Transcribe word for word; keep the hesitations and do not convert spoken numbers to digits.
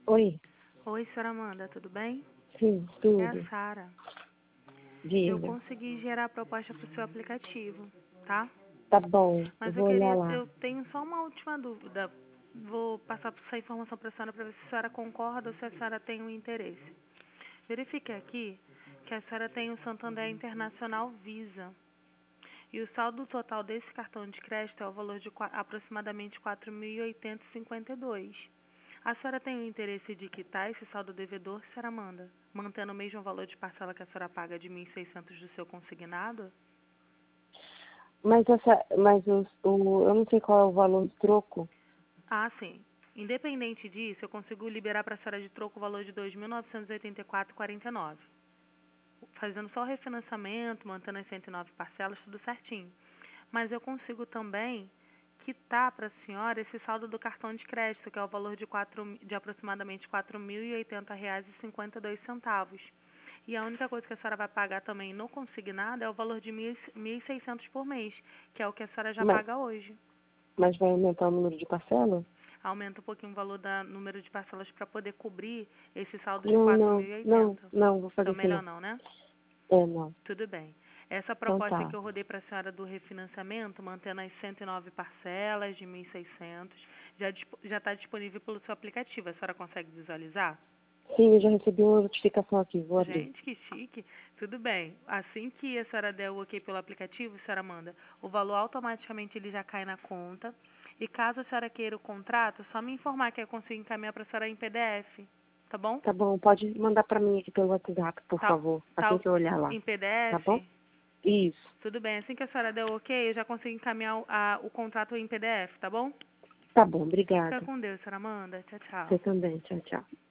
Oi, Oi, senhora Amanda, tudo bem? sim, É a tudo. Sara. Eu Diga. consegui gerar a proposta para o seu aplicativo, tá? Tá bom, eu Mas eu vou olhar queria, lá. eu tenho só uma última dúvida. Vou passar essa informação para a senhora para ver se a senhora concorda ou se a senhora tem um interesse. Verifique aqui que a senhora tem o Santander Internacional Visa. E o saldo total desse cartão de crédito é o valor de qua- aproximadamente quatro mil e oitocentos e cinquenta e dois. A senhora tem o interesse de quitar esse saldo devedor, senhora Amanda, mantendo o mesmo valor de parcela que a senhora paga de mil e seiscentos do seu consignado? Mas essa, mas o, o, eu não sei qual é o valor do troco. Ah, sim. Independente disso, eu consigo liberar para a senhora de troco o valor de dois mil novecentos e oitenta e quatro reais e quarenta e nove centavos. Fazendo só o refinanciamento, mantendo as cento e nove parcelas, tudo certinho. Mas eu consigo também quitar para a senhora esse saldo do cartão de crédito, que é o valor de, quatro, de aproximadamente quatro mil e oitenta reais e cinquenta e dois centavos. E a única coisa que a senhora vai pagar também no consignado é o valor de mil e seiscentos por mês, que é o que a senhora já Mas, paga hoje. mas vai aumentar o número de parcelas? Aumenta um pouquinho o valor do número de parcelas para poder cobrir esse saldo de Não, quatro não, mil e não, oitenta. não, vou fazer Então isso melhor não. não, né? É, não. Tudo bem. Essa Então proposta tá. que eu rodei para a senhora do refinanciamento, mantendo as cento e nove parcelas de mil e seiscentos, já já está disponível pelo seu aplicativo. A senhora consegue visualizar? Sim, eu já recebi uma notificação aqui, vou abrir. Gente, que chique. Tudo bem. Assim que a senhora der o ok pelo aplicativo, a senhora manda. O valor automaticamente ele já cai na conta. E caso a senhora queira o contrato, é só me informar que eu consigo encaminhar para a senhora em P D F. Tá bom? Tá bom, pode mandar pra mim aqui pelo WhatsApp, por Tá, favor, tá assim que eu olhar lá. em Tá bom? P D F? Isso. Tudo bem. Assim que a senhora der o ok, eu já consigo encaminhar o, a, o contrato em P D F, tá bom? Tá bom, Fica obrigada. com Deus, senhora Amanda. Tchau, tchau. Você também, tchau, tchau.